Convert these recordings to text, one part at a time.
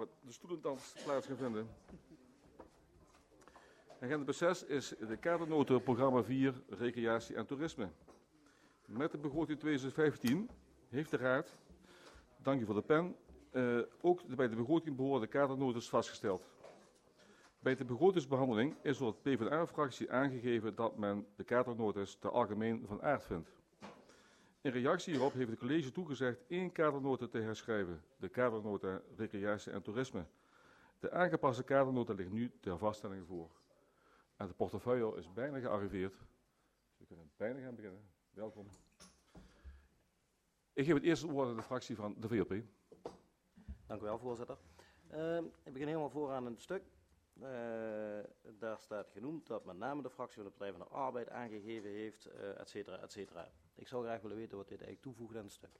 de stoelendans plaats gaan vinden. Agenda 6 is de kadernoten programma 4 recreatie en toerisme. Met de begroting 2015 heeft de Raad, dank u voor de pen, ook de bij de begroting behorende kadernotes vastgesteld. Bij de begrotingsbehandeling is door de PvdA-fractie aangegeven dat men de kadernotes te algemeen van aard vindt. In reactie hierop heeft het college toegezegd 1 kadernota te herschrijven, de kadernota recreatie en toerisme. De aangepaste kadernota ligt nu ter vaststelling voor. En de portefeuille is bijna gearriveerd. We kunnen bijna gaan beginnen. Welkom. Ik geef het eerste woord aan de fractie van de VLP. Dank u wel, voorzitter. Ik begin helemaal vooraan in het stuk. Daar staat genoemd dat met name de fractie van de Partij van de Arbeid aangegeven heeft, et cetera, et cetera. Ik zou graag willen weten wat dit eigenlijk toevoegt aan het stuk.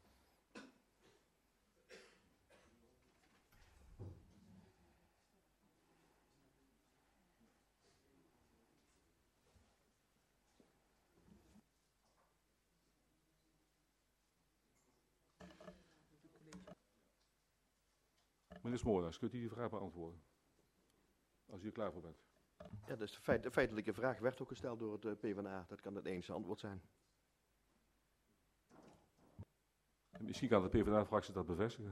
Meneer Smoornas, kunt u die vraag beantwoorden? Als u er klaar voor bent. Ja, dus de feitelijke vraag werd ook gesteld door het PvdA. Dat kan het enige antwoord zijn. En misschien kan de PvdA-fractie dat bevestigen.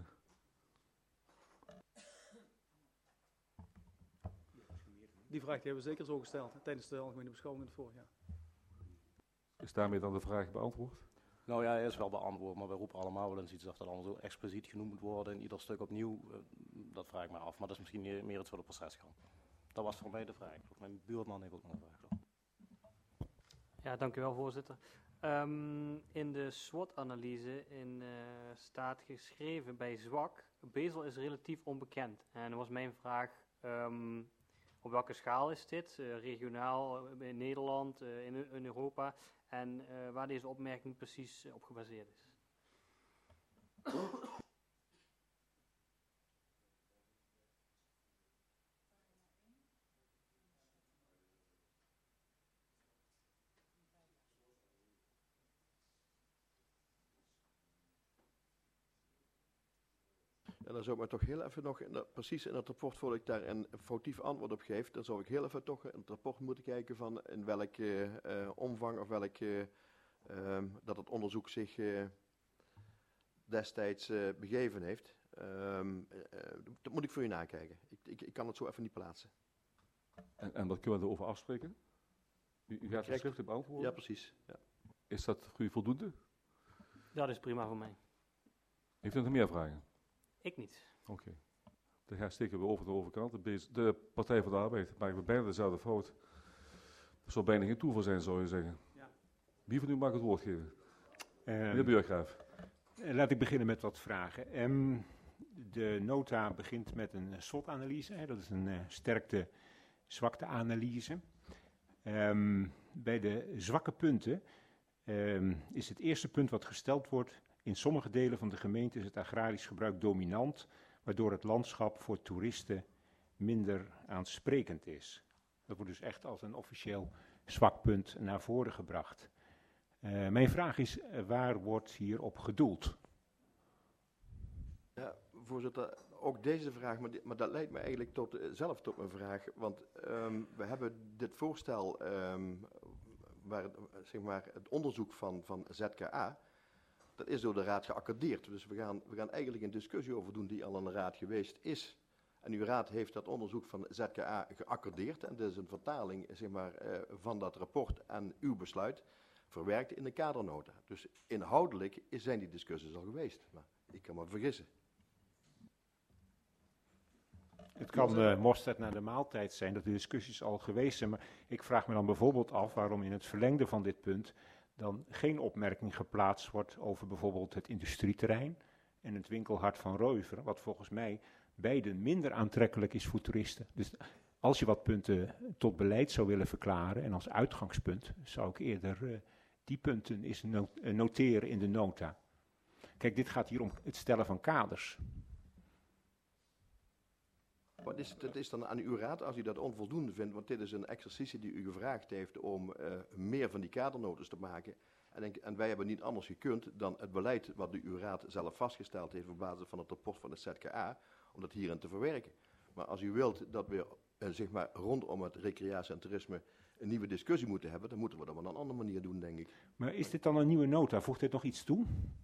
Die vraag hebben we zeker zo gesteld tijdens de algemene beschouwing in het vorig jaar. Is daarmee dan de vraag beantwoord? Nou ja, hij is wel beantwoord, maar wij roepen allemaal wel eens iets dat allemaal zo expliciet genoemd moet worden in ieder stuk opnieuw. Dat vraag ik me af, maar dat is misschien meer iets voor de procesgang. Dat was voor mij de vraag. Mijn buurman heeft ook nog een vraag. Ja, dank u wel, voorzitter. In de SWOT-analyse staat geschreven bij zwak, Bezel is relatief onbekend. En dan was mijn vraag, op welke schaal is dit? Regionaal, in Nederland, in Europa? En waar deze opmerking precies op gebaseerd is? En dan zou ik maar toch heel even nog, precies in het rapport, voordat ik daar een foutief antwoord op geef, dan zou ik heel even toch in het rapport moeten kijken van in welke omvang of welke, dat het onderzoek zich destijds begeven heeft. Dat moet ik voor u nakijken. Ik kan het zo even niet plaatsen. En wat kunnen we erover afspreken? U gaat het schriftelijk beantwoorden? Ja, precies. Ja. Is dat voor u voldoende? Dat is prima voor mij. Heeft u nog meer vragen? Ik niet. Oké. Dan gaan steken we over de overkant. De Partij van de Arbeid maken we bijna dezelfde fout. Er zal bijna geen toeval zijn, zou je zeggen. Ja. Wie van u mag het woord geven? Meneer Burggraaf. Laat ik beginnen met wat vragen. De nota begint met een SWOT-analyse. Dat is een sterkte-zwakte-analyse. Bij de zwakke punten is het eerste punt wat gesteld wordt: in sommige delen van de gemeente is het agrarisch gebruik dominant, waardoor het landschap voor toeristen minder aansprekend is. Dat wordt dus echt als een officieel zwak punt naar voren gebracht. Mijn vraag is, waar wordt hier op gedoeld? Ja, voorzitter, ook deze vraag, maar dat leidt me eigenlijk zelf tot mijn vraag. Want we hebben dit voorstel, waar zeg maar, het onderzoek van ZKA, dat is door de raad geaccordeerd. Dus we gaan eigenlijk een discussie over doen die al aan de raad geweest is. En uw raad heeft dat onderzoek van ZKA geaccordeerd. En dit is een vertaling zeg maar, van dat rapport en uw besluit verwerkt in de kadernota. Dus inhoudelijk zijn die discussies al geweest. Maar ik kan me vergissen. Het kan mosterd naar de maaltijd zijn dat de discussies al geweest zijn. Maar ik vraag me dan bijvoorbeeld af waarom in het verlengde van dit punt dan geen opmerking geplaatst wordt over bijvoorbeeld het industrieterrein en het winkelhart van Reuver, wat volgens mij beide minder aantrekkelijk is voor toeristen. Dus als je wat punten tot beleid zou willen verklaren en als uitgangspunt, zou ik eerder die punten eens noteren in de nota. Kijk, dit gaat hier om het stellen van kaders. Het is dan aan uw raad, als u dat onvoldoende vindt, want dit is een exercitie die u gevraagd heeft om meer van die kadernotes te maken. En wij hebben niet anders gekund dan het beleid wat uw raad zelf vastgesteld heeft op basis van het rapport van de ZKA, om dat hierin te verwerken. Maar als u wilt dat we zeg maar rondom het recreatie en toerisme een nieuwe discussie moeten hebben, dan moeten we dat op een andere manier doen, denk ik. Maar is dit dan een nieuwe nota? Voegt dit nog iets toe?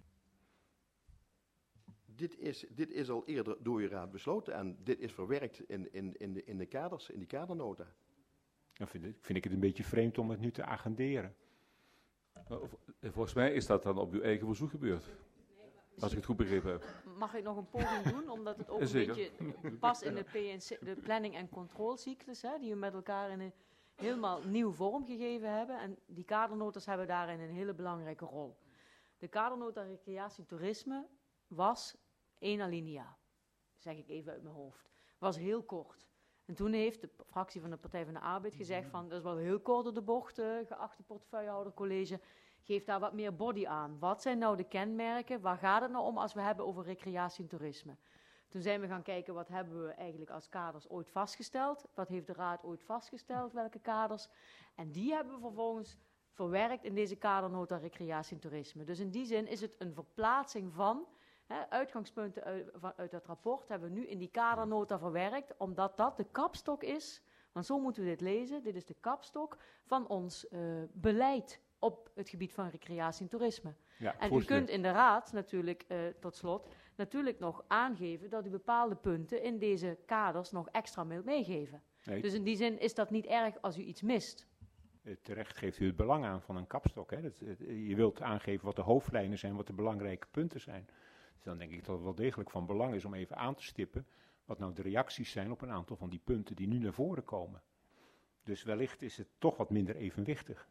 Dit is al eerder door uw raad besloten en dit is verwerkt in de kaders, in die kadernota. Dan vind ik het een beetje vreemd om het nu te agenderen. Volgens mij is dat dan op uw eigen verzoek gebeurd. Als ik het goed begrepen heb. Mag ik nog een poging doen, omdat het ook een Zeker. beetje past in de PNC, de planning- en controlcyclus, hè, die we met elkaar in een helemaal nieuw vorm gegeven hebben. En die kadernotas hebben daarin een hele belangrijke rol. De kadernota recreatie toerisme was 1 alinea, zeg ik even uit mijn hoofd. Was heel kort. En toen heeft de fractie van de Partij van de Arbeid gezegd van, dat is wel heel kort door de bocht, geachte portefeuillehouder college. Geef daar wat meer body aan. Wat zijn nou de kenmerken? Waar gaat het nou om als we hebben over recreatie en toerisme? Toen zijn we gaan kijken, wat hebben we eigenlijk als kaders ooit vastgesteld? Wat heeft de Raad ooit vastgesteld? Welke kaders? En die hebben we vervolgens verwerkt in deze kadernota recreatie en toerisme. Dus in die zin is het een verplaatsing van uitgangspunten uit dat rapport hebben we nu in die kadernota verwerkt, omdat dat de kapstok is, want zo moeten we dit lezen, dit is de kapstok van ons beleid op het gebied van recreatie en toerisme. Ja, En u kunt in de Raad natuurlijk, tot slot, natuurlijk nog aangeven dat u bepaalde punten in deze kaders nog extra wilt meegeven. Nee. Dus in die zin is dat niet erg als u iets mist. Terecht geeft u het belang aan van een kapstok. Hè? Je wilt aangeven wat de hoofdlijnen zijn, wat de belangrijke punten zijn. Dus dan denk ik dat het wel degelijk van belang is om even aan te stippen wat nou de reacties zijn op een aantal van die punten die nu naar voren komen. Dus wellicht is het toch wat minder evenwichtig.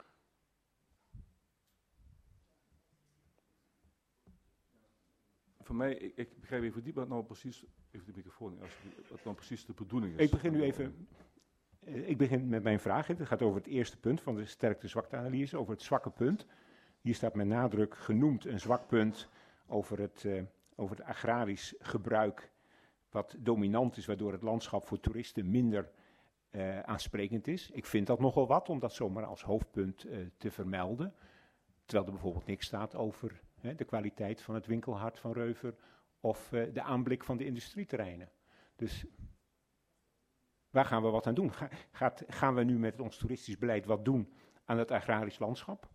Voor mij, ik begrijp even diep wat nou precies, even de microfoon, wat nou precies de bedoeling is. Ik begin met mijn vraag. Het gaat over het eerste punt van de sterkte-zwakte-analyse, over het zwakke punt. Hier staat met nadruk genoemd een zwak punt over het agrarisch gebruik, wat dominant is, waardoor het landschap voor toeristen minder aansprekend is. Ik vind dat nogal wat, om dat zomaar als hoofdpunt te vermelden. Terwijl er bijvoorbeeld niks staat over de kwaliteit van het winkelhart van Reuver of de aanblik van de industrieterreinen. Dus waar gaan we wat aan doen? Gaan we nu met ons toeristisch beleid wat doen aan het agrarisch landschap?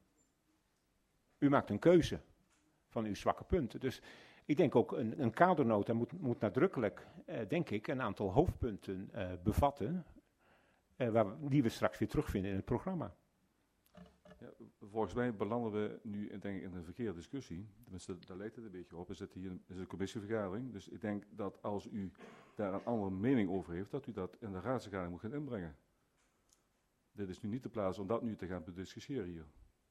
U maakt een keuze van uw zwakke punten. Dus ik denk ook een kadernota moet nadrukkelijk, denk ik, een aantal hoofdpunten bevatten, die we straks weer terugvinden in het programma. Ja, volgens mij belanden we nu denk ik, in een verkeerde discussie. Tenminste, daar lijkt het een beetje op. We zitten hier in een commissievergadering. Dus ik denk dat als u daar een andere mening over heeft, dat u dat in de raadsvergadering moet gaan inbrengen. Dit is nu niet de plaats om dat nu te gaan bediscussiëren hier.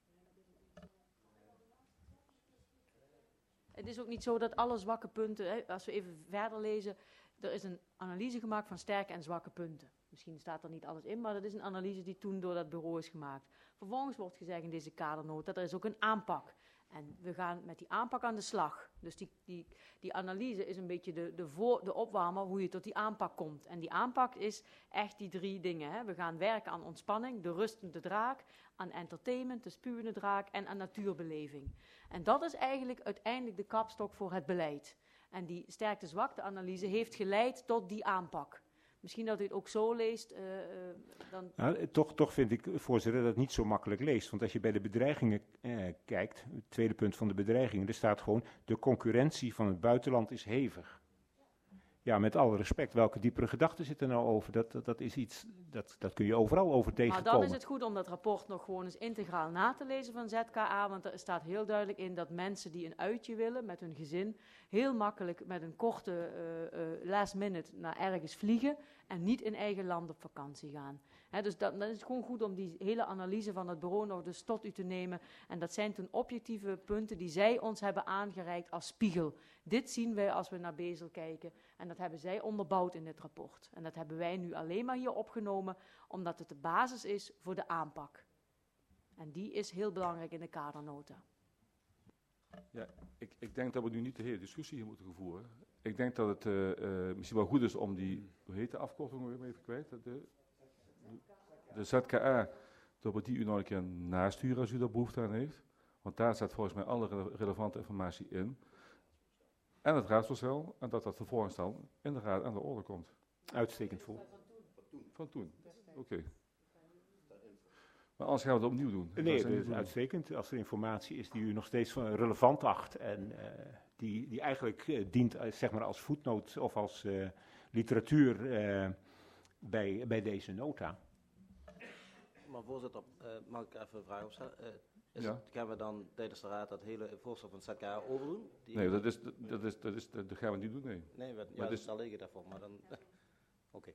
Het is ook niet zo dat alle zwakke punten, als we even verder lezen, er is een analyse gemaakt van sterke en zwakke punten. Misschien staat er niet alles in, maar dat is een analyse die toen door dat bureau is gemaakt. Vervolgens wordt gezegd in deze kadernota, er is ook een aanpak. En we gaan met die aanpak aan de slag. Dus die analyse is een beetje de opwarmer hoe je tot die aanpak komt. En die aanpak is echt die 3 dingen. Hè. We gaan werken aan ontspanning, de rustende draak, aan entertainment, de spuwende draak en aan natuurbeleving. En dat is eigenlijk uiteindelijk de kapstok voor het beleid. En die sterkte-zwakte-analyse heeft geleid tot die aanpak. Misschien dat u het ook zo leest. Nou, toch vind ik, voorzitter, dat het niet zo makkelijk leest. Want als je bij de bedreigingen kijkt, het tweede punt van de bedreigingen, er staat gewoon, de concurrentie van het buitenland is hevig. Ja, met alle respect, welke diepere gedachten zitten er nou over? Dat is iets, dat kun je overal over tegenkomen. Maar dan is het goed om dat rapport nog gewoon eens integraal na te lezen van ZKA, want er staat heel duidelijk in dat mensen die een uitje willen met hun gezin, heel makkelijk met een korte last minute naar ergens vliegen en niet in eigen land op vakantie gaan. Dus dan is het gewoon goed om die hele analyse van het bureau nog dus tot u te nemen. En dat zijn toen objectieve punten die zij ons hebben aangereikt als spiegel. Dit zien wij als we naar Bezel kijken. En dat hebben zij onderbouwd in dit rapport. En dat hebben wij nu alleen maar hier opgenomen, omdat het de basis is voor de aanpak. En die is heel belangrijk in de kadernota. Ja, ik denk dat we nu niet de hele discussie hier moeten voeren. Ik denk dat het misschien wel goed is om die, hoe heet de afkorting weer even kwijt? De ZKA, dat we die u nog een keer nasturen als u daar behoefte aan heeft. Want daar staat volgens mij alle relevante informatie in. en het raadsvoorstel en dat vervolgens dan in de raad aan de orde komt. Uitstekend voor. Van toen. Oké. Maar anders gaan we het opnieuw doen. Nee, dat is uitstekend. Als er informatie is die u nog steeds relevant acht en die eigenlijk dient zeg maar als voetnoot of als literatuur bij deze nota. Maar voorzitter, mag ik even een vraag opstellen? Gaan we dan tijdens de raad dat hele voorstel van het ZKA overdoen? Nee, dat gaan we niet doen, nee. Nee, daar liggen daarvoor, maar dan... Oké.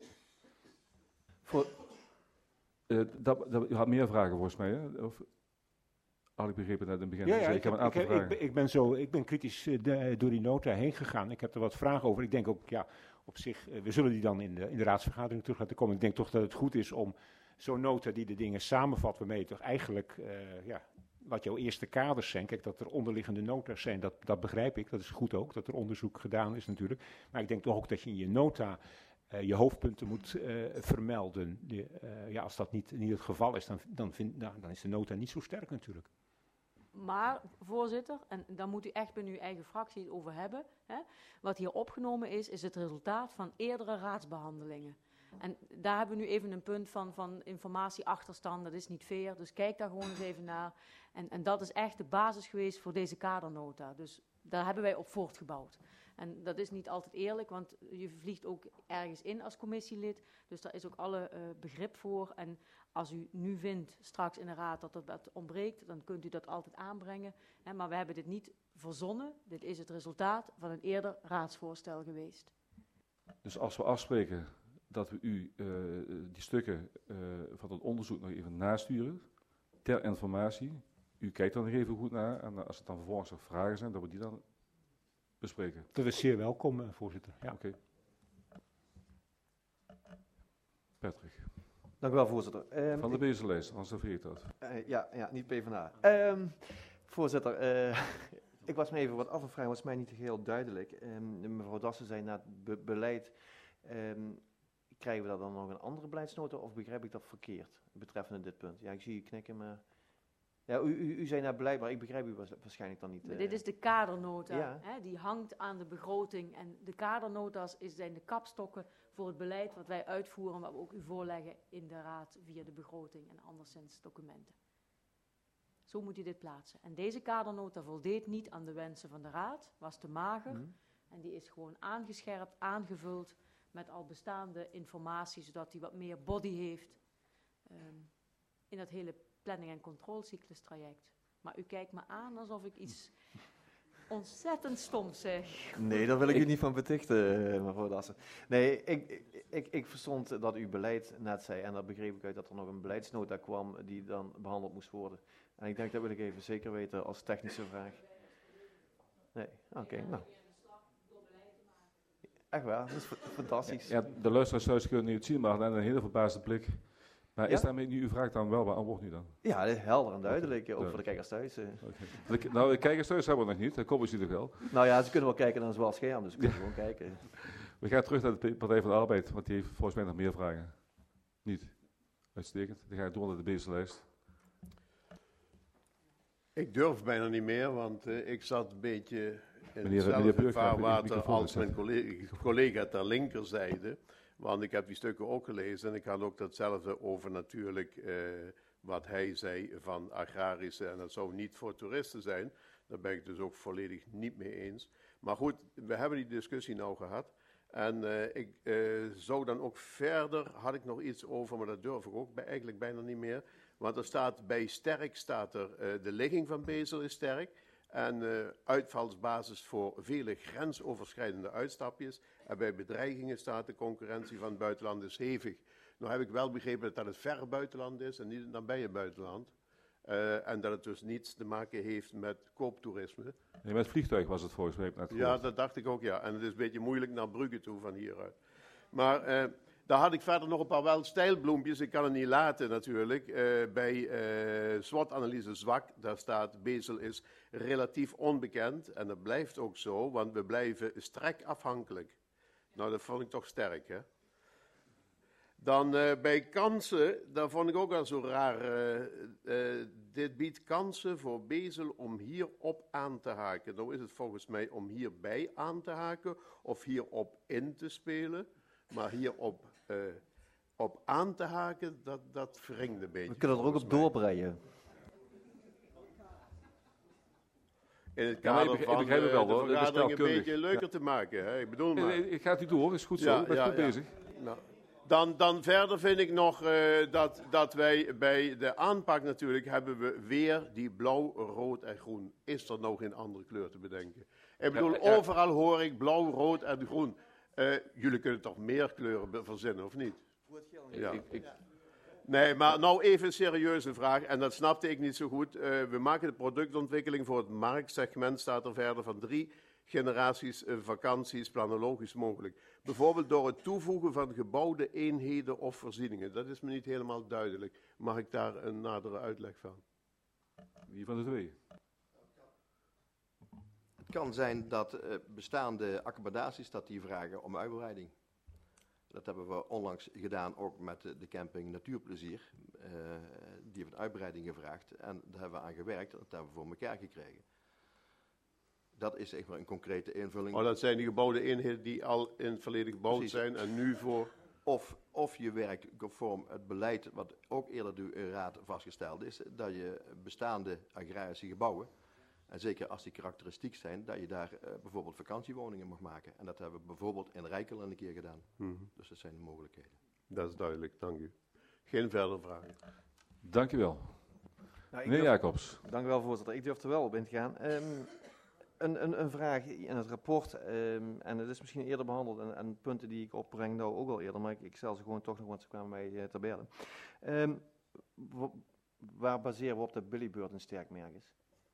U had meer vragen volgens mij, hè? Of had ik begrepen net in het begin? Ja, ik heb een aantal vragen. Ik ben kritisch door die nota heen gegaan. Ik heb er wat vragen over. Ik denk ook, ja, op zich, we zullen die dan in de raadsvergadering terug laten komen. Ik denk toch dat het goed is om zo'n nota die de dingen samenvat, waarmee je toch eigenlijk, wat jouw eerste kaders zijn. Kijk, dat er onderliggende nota's zijn, dat begrijp ik. Dat is goed ook, dat er onderzoek gedaan is natuurlijk. Maar ik denk toch ook dat je in je nota je hoofdpunten moet vermelden. Als dat niet het geval is, dan is de nota niet zo sterk natuurlijk. Maar, voorzitter, en dan moet u echt bij uw eigen fractie het over hebben. Hè, wat hier opgenomen is het resultaat van eerdere raadsbehandelingen. En daar hebben we nu even een punt van informatieachterstand, dat is niet fair. Dus kijk daar gewoon eens even naar. En dat is echt de basis geweest voor deze kadernota. Dus daar hebben wij op voortgebouwd. En dat is niet altijd eerlijk, want je vliegt ook ergens in als commissielid. Dus daar is ook alle begrip voor. En als u nu vindt, straks in de raad, dat dat ontbreekt, dan kunt u dat altijd aanbrengen. Maar we hebben dit niet verzonnen. Dit is het resultaat van een eerder raadsvoorstel geweest. Dus als we afspreken dat we u die stukken van het onderzoek nog even nasturen, ter informatie. U kijkt er nog even goed naar en als er dan vervolgens nog vragen zijn, dat we die dan bespreken. Dat is zeer welkom, voorzitter. Ja. Oké. Patrick. Dank u wel, voorzitter. Van de bezelijst, anders dan vergeet dat. Ja, niet PvdA. Voorzitter, ik was me even wat af te vragen, was mij niet heel duidelijk. Mevrouw Dassen zei na het beleid, krijgen we daar dan nog een andere beleidsnota of begrijp ik dat verkeerd, betreffende dit punt? Ja, ik zie u knikken, maar... Ja, u zei naar beleid, maar ik begrijp u waarschijnlijk dan niet. Dit is de kadernota, ja. Die hangt aan de begroting. En de kadernota's zijn de kapstokken voor het beleid wat wij uitvoeren, wat we ook u voorleggen in de raad via de begroting en anderszins documenten. Zo moet u dit plaatsen. En deze kadernota voldeed niet aan de wensen van de raad, was te mager. En die is gewoon aangescherpt, aangevuld met al bestaande informatie, zodat die wat meer body heeft in dat hele planning- en controlecyclus traject. Maar u kijkt me aan alsof ik iets ontzettend stoms zeg. Nee, daar wil ik u niet van betichten, mevrouw Dassen. Nee, ik verstond dat uw beleid net zei, en dat begreep ik uit dat er nog een beleidsnota kwam die dan behandeld moest worden. En ik denk, dat wil ik even zeker weten als technische vraag. Nee, oké, nou. Echt waar, dat is fantastisch. Ja, de luisteraars thuis kunnen niet zien, maar dan een hele verbaasde blik. Maar is daarmee nu uw vraag dan wel beantwoord nu dan? Ja, helder en duidelijk, ook voor de kijkers thuis. Nou, de kijkers thuis hebben we nog niet, dat komen ze natuurlijk wel. Nou ja, ze kunnen wel kijken naar een zwart scherm, dus ze kunnen gewoon kijken. We gaan terug naar de Partij van de Arbeid, want die heeft volgens mij nog meer vragen. Niet? Uitstekend. Dan ga ik door naar de bezelijst. Ik durf bijna niet meer, want ik zat een beetje in meneer hetzelfde vaarwater als mijn collega ter linkerzijde. Want ik heb die stukken ook gelezen en ik had ook datzelfde over natuurlijk wat hij zei van agrarische en dat zou niet voor toeristen zijn. Daar ben ik dus ook volledig niet mee eens. Maar goed, we hebben die discussie nou gehad. En ik zou dan ook verder, had ik nog iets over, maar dat durf ik ook eigenlijk bijna niet meer. Want er staat bij sterk, de ligging van Bezel is sterk. En uitvalsbasis voor vele grensoverschrijdende uitstapjes. En bij bedreigingen staat de concurrentie van het buitenland is hevig. Nou heb ik wel begrepen dat dat het verre buitenland is en niet het nabije buitenland. En dat het dus niets te maken heeft met kooptoerisme. Nee, met vliegtuig was het volgens mij net Ja, dat dacht ik ook, ja. En het is een beetje moeilijk naar Brugge toe van hieruit. Maar daar had ik verder nog een paar wel stijlbloempjes. Ik kan het niet laten natuurlijk. Bij SWOT-analyse zwak, daar staat Bezel is relatief onbekend. En dat blijft ook zo, want we blijven strek afhankelijk. Nou, dat vond ik toch sterk, hè. Dan bij kansen, dat vond ik ook wel zo raar. Dit biedt kansen voor Bezel om hierop aan te haken. Nou is het volgens mij om hierbij aan te haken of hierop in te spelen. Maar hierop op aan te haken, dat wringt een beetje. We kunnen er ook op doorbreien. In het kader van ik begrijp het wel, de hoor. Dat is vergadering een taalkundig. beetje leuker te maken. Hè? Ik bedoel maar. Ik ga het u door, is goed zo. Ik ben goed bezig. Nou, dan verder vind ik nog dat wij bij de aanpak natuurlijk hebben we weer die blauw, rood en groen. Is er nou geen andere kleur te bedenken? Ik bedoel, overal hoor ik blauw, rood en groen. Jullie kunnen toch meer kleuren verzinnen, of niet? Ja. Nee, maar nou even een serieuze vraag, en dat snapte ik niet zo goed. We maken de productontwikkeling voor het marktsegment, staat er verder, van 3 generaties vakanties planologisch mogelijk. Bijvoorbeeld door het toevoegen van gebouwde eenheden of voorzieningen. Dat is me niet helemaal duidelijk. Mag ik daar een nadere uitleg van? Wie van de 2? Het kan zijn dat bestaande accommodaties dat die vragen om uitbreiding. Dat hebben we onlangs gedaan, ook met de camping Natuurplezier. Die heeft een uitbreiding gevraagd en daar hebben we aan gewerkt en dat hebben we voor elkaar gekregen. Dat is echt maar een concrete invulling. Oh, dat zijn die gebouwde eenheden die al in het verleden gebouwd zijn en nu voor... Of je werkt conform het beleid wat ook eerder door de Raad vastgesteld is, dat je bestaande agrarische gebouwen, en zeker als die karakteristiek zijn, dat je daar bijvoorbeeld vakantiewoningen mag maken. En dat hebben we bijvoorbeeld in Rijkel een keer gedaan. Dus dat zijn de mogelijkheden. Dat is duidelijk, dank u. Geen verdere vragen. Dank u wel. Nou, Meneer Jacobs. Dank u wel, voorzitter. Ik durf er wel op in te gaan. Een vraag in het rapport, en het is misschien eerder behandeld, en punten die ik opbreng nou ook al eerder, maar ik stel ze gewoon toch nog, want ze kwamen mij ter berde. Waar baseren we op dat Billy een sterk merk is?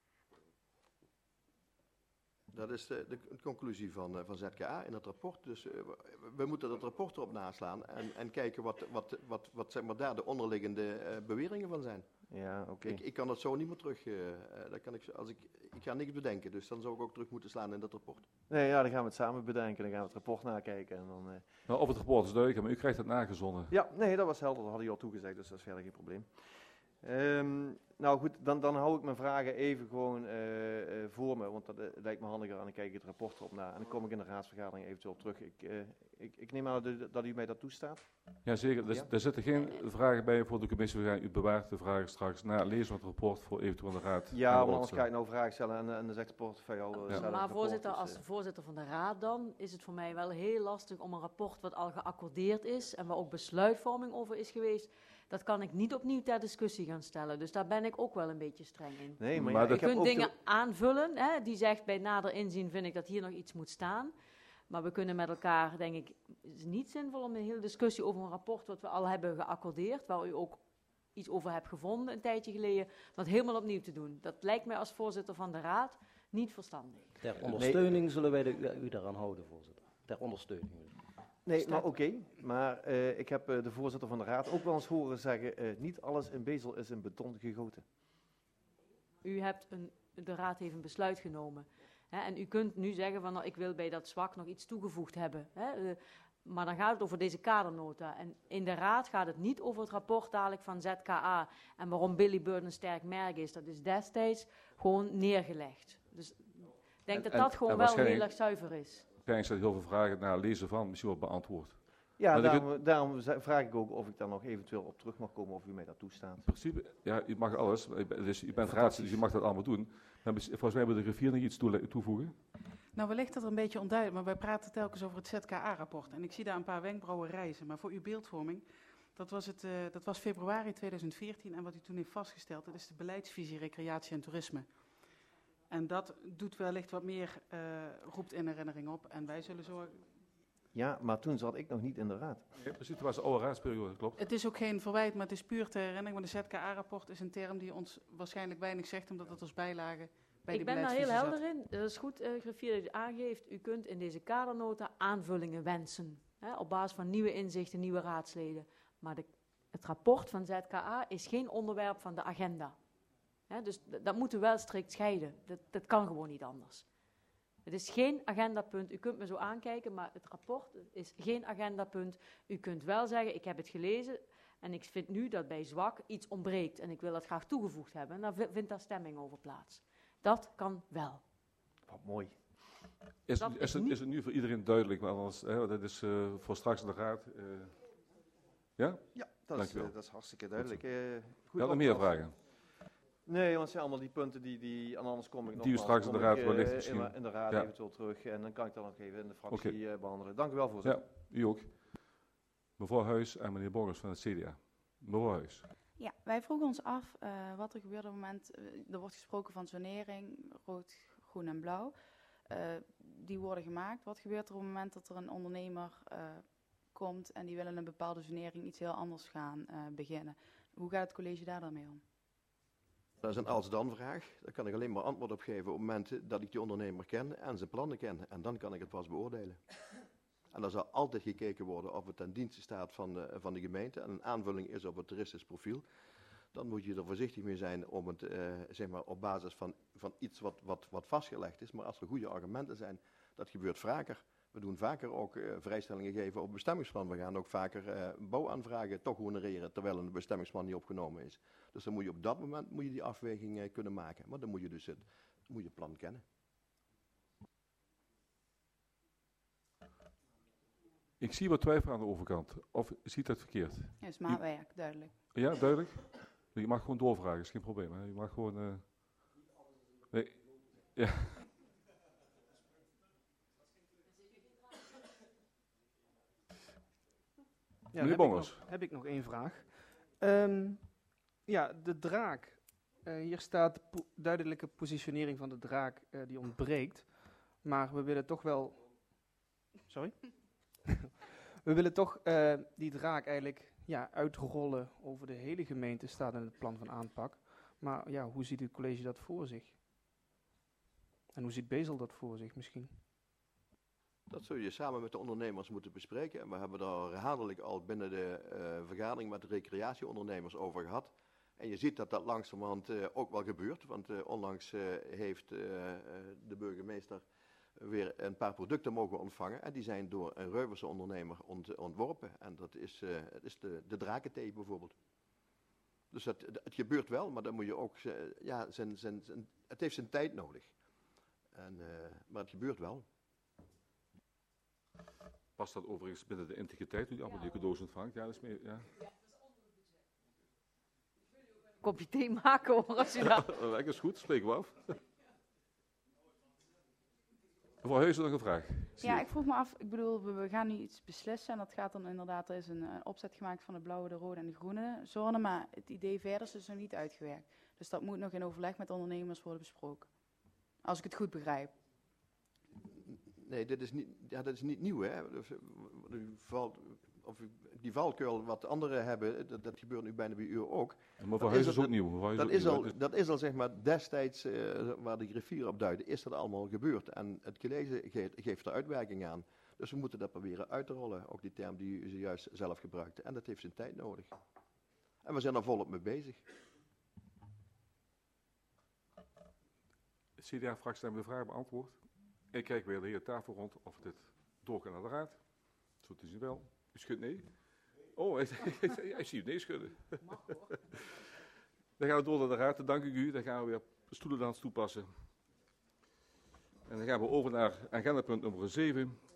Dat is de conclusie van ZKA in het rapport. Dus we moeten dat rapport erop naslaan en kijken wat zeg maar, daar de onderliggende beweringen van zijn. Ja, oké. Ik kan dat zo niet meer terug. Ik ga niks bedenken, dus dan zou ik ook terug moeten slaan in dat rapport. Nee, ja, dan gaan we het samen bedenken. Dan gaan we het rapport nakijken. En dan, Nou, of het rapport is duidelijk, maar u krijgt het nagezonden. Ja, nee, dat was helder. Dat had u al toegezegd, dus dat is verder geen probleem. Nou goed, dan hou ik mijn vragen even gewoon voor me, want dat lijkt me handiger en dan kijk ik het rapport erop na. En dan kom ik in de raadsvergadering eventueel terug. Ik neem aan dat u mij dat toestaat. Jazeker, er zitten geen vragen bij voor de commissievergadering. U bewaart de vragen straks na het lezen van het rapport voor eventueel de raad. Ja, want anders ga ik nou vragen stellen en dan zegt de portefeuille al... Maar voorzitter, als voorzitter van de raad dan, is het voor mij wel heel lastig om een rapport wat al geaccordeerd is en waar ook besluitvorming over is geweest, dat kan ik niet opnieuw ter discussie gaan stellen. Dus daar ben ik ook wel een beetje streng in. Nee, maar ja, je kunt dingen aanvullen, hè, die zegt bij nader inzien vind ik dat hier nog iets moet staan. Maar we kunnen met elkaar, denk ik, het is niet zinvol om een hele discussie over een rapport wat we al hebben geaccordeerd, waar u ook iets over hebt gevonden een tijdje geleden, wat helemaal opnieuw te doen. Dat lijkt mij als voorzitter van de raad niet verstandig. Ter ondersteuning zullen wij u daaraan houden, voorzitter. Ter ondersteuning. Nee, maar oké. Maar ik heb de voorzitter van de raad ook wel eens horen zeggen, niet alles in Bezel is in beton gegoten. U hebt de raad heeft een besluit genomen. Hè, en u kunt nu zeggen van, nou, ik wil bij dat zwak nog iets toegevoegd hebben. Hè, maar dan gaat het over deze kadernota. En in de raad gaat het niet over het rapport dadelijk van ZKA. En waarom Billy Bird een sterk merk is. Dat is destijds gewoon neergelegd. Dus ik denk dat gewoon wel heel erg zuiver is. Ik stel heel veel vragen naar lezen van, misschien wel beantwoord. Ja, daarom vraag ik ook of ik daar nog eventueel op terug mag komen of u mij dat toestaat. In principe, ja, u mag alles. Dus u bent raad, dus u mag dat allemaal doen. Maar volgens mij wil de griffier nog iets toevoegen. Nou, wellicht dat er een beetje onduidelijk, maar wij praten telkens over het ZKA-rapport. En ik zie daar een paar wenkbrauwen rijzen. Maar voor uw beeldvorming, dat was februari 2014 en wat u toen heeft vastgesteld, dat is de beleidsvisie recreatie en toerisme. En dat doet wellicht wat meer, roept in herinnering op. En wij zullen zorgen... Ja, maar toen zat ik nog niet in de raad. Ja, precies, het was de oude raadsperiode, klopt. Het is ook geen verwijt, maar het is puur ter herinnering. Want de ZKA-rapport is een term die ons waarschijnlijk weinig zegt, omdat het als bijlage bij de beleidsvisie zat. Ik ben daar heel helder in. Dat is goed, griffier, dat u aangeeft. U kunt in deze kadernota aanvullingen wensen. Hè, op basis van nieuwe inzichten, nieuwe raadsleden. Maar het rapport van ZKA is geen onderwerp van de agenda. Hè, dus dat moeten we wel strikt scheiden. Dat kan gewoon niet anders. Het is geen agendapunt. U kunt me zo aankijken, maar het rapport is geen agendapunt. U kunt wel zeggen, ik heb het gelezen en ik vind nu dat bij zwak iets ontbreekt en ik wil dat graag toegevoegd hebben. En dan vindt daar stemming over plaats. Dat kan wel. Wat mooi. Is het nu voor iedereen duidelijk? Maar anders, dat is voor straks in de raad. Ja? Ja, dat is hartstikke duidelijk. Goed. Ja, nog meer vragen? Nee, want het zijn allemaal die punten die en anders kom ik nog die we straks in de raad wellicht misschien. In de raad eventueel terug en dan kan ik dat nog even in de fractie behandelen. Dank u wel, voorzitter. Ja, u ook. Mevrouw Huis en meneer Borgers van het CDA. Mevrouw Huis. Ja, wij vroegen ons af wat er gebeurt op het moment, er wordt gesproken van zonering, rood, groen en blauw. Die worden gemaakt. Wat gebeurt er op het moment dat er een ondernemer komt en die wil in een bepaalde zonering iets heel anders gaan beginnen? Hoe gaat het college daar dan mee om? Dat is een als-dan-vraag. Daar kan ik alleen maar antwoord op geven op het moment dat ik die ondernemer ken en zijn plannen ken. En dan kan ik het pas beoordelen. En er zal altijd gekeken worden of het ten dienste staat van de gemeente en een aanvulling is op het toeristisch profiel. Dan moet je er voorzichtig mee zijn om het zeg maar op basis van iets wat vastgelegd is. Maar als er goede argumenten zijn, dat gebeurt vaker. We doen vaker ook vrijstellingen geven op het bestemmingsplan. We gaan ook vaker bouwaanvragen toch honoreren terwijl een bestemmingsplan niet opgenomen is. Dus dan moet je op dat moment die afweging kunnen maken. Maar dan moet je dus het plan kennen. Ik zie wat twijfel aan de overkant. Of ziet dat verkeerd? Ja, is maatwerk, duidelijk. Ja, duidelijk? Je mag gewoon doorvragen, is geen probleem. Hè? Je mag gewoon... Nee. Ja. Ja, heb ik nog één vraag. Ja, de draak. Hier staat de duidelijke positionering van de draak die ontbreekt. Maar we willen toch wel... Sorry? We willen toch die draak eigenlijk uitrollen over de hele gemeente, staat in het plan van aanpak. Maar ja, hoe ziet het college dat voor zich? En hoe ziet Bezel dat voor zich misschien? Dat zul je samen met de ondernemers moeten bespreken. En we hebben daar herhaaldelijk al binnen de vergadering met de recreatieondernemers over gehad. En je ziet dat dat langzamerhand ook wel gebeurt. Want onlangs heeft de burgemeester weer een paar producten mogen ontvangen. En die zijn door een Reuverse ondernemer ontworpen. En dat is de drakenthee bijvoorbeeld. Dus het gebeurt wel, maar dan moet je ook... het heeft zijn tijd nodig. Maar het gebeurt wel. Past dat overigens binnen de integriteit, hoe je allemaal die cadeaus ontvangt? Ja, dat is meer... Ja. Kopje thee maken hoor, als je dat... Dat is goed, spreken we af. Mevrouw Heusen, nog een vraag. Ja, ik vroeg me af, ik bedoel, we gaan nu iets beslissen en dat gaat dan inderdaad, er is een opzet gemaakt van de blauwe, de rode en de groene zone, maar het idee verder is dus nog niet uitgewerkt. Dus dat moet nog in overleg met ondernemers worden besproken. Als ik het goed begrijp. Nee, dat is niet nieuw, hè. Die valkuil wat anderen hebben, dat gebeurt nu bijna bij u ook. Maar mevrouw Heusen is ook nieuw. Dat is al zeg maar destijds, waar de griffier op duidde, is dat allemaal gebeurd. En het college geeft er uitwerking aan. Dus we moeten dat proberen uit te rollen, ook die term die u zojuist zelf gebruikte. En dat heeft zijn tijd nodig. En we zijn er volop mee bezig. De CDA-fractie hebben de vraag beantwoord. Ik kijk weer de hele tafel rond of dit doorgaat naar de raad. Zo te zien wel. U schudt nee? Oh, hij ziet nee schudden. Dan gaan we door naar de raad. Dan dank ik u. Dan gaan we weer stoelendans toepassen. En dan gaan we over naar agendapunt nummer 7.